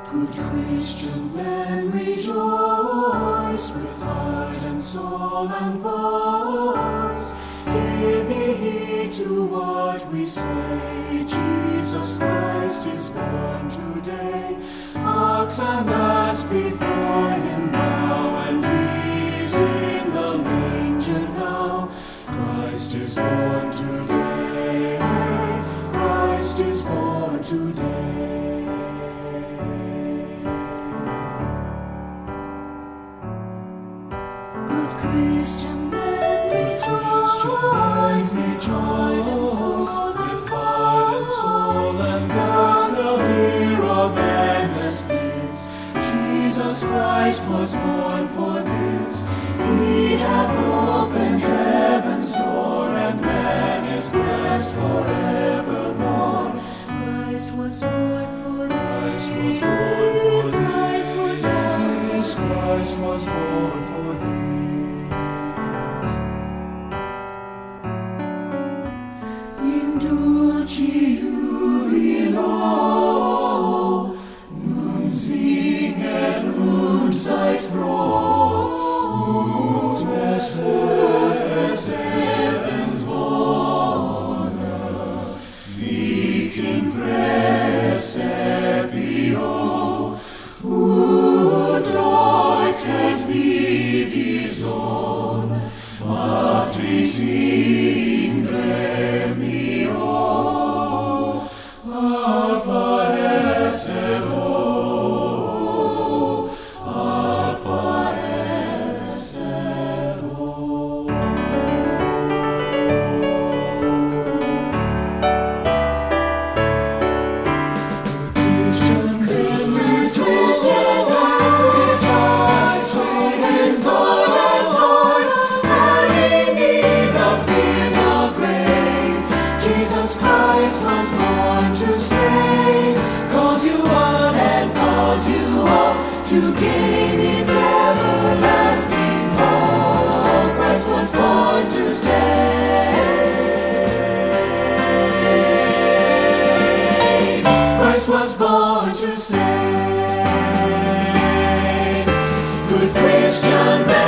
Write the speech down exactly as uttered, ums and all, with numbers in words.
Good Christian men, rejoice with heart and soul and voice. Give ye heed to what we say. Jesus Christ is born today. Ox and ass before him bow, and he is in the manger now. Christ is born today. Christ is born today. Christian men, rejoice, rejoice, with heart and soul and voice, now hear of endless bliss. Jesus Christ was born for this. He hath opened heaven's door, and man is blessed forevermore. Christ was born for this. Christ was born for this. Christ was born. This Christ was born for this. Dulci jubilo, nun singet und seid froh, und es hört Herzens Wonne, liegt in Praesepio, und leuchtet wie die Sonne, Matris in gremi. Alpha et O, Alpha et O. Christian, Christian, rejoice, rejoice, with heart and voice, as in need of fear the grave, Jesus Christ was born to save, calls you on and calls you all to gain his everlasting hope. Christ was born to save. Christ was born to save. Good Christian man.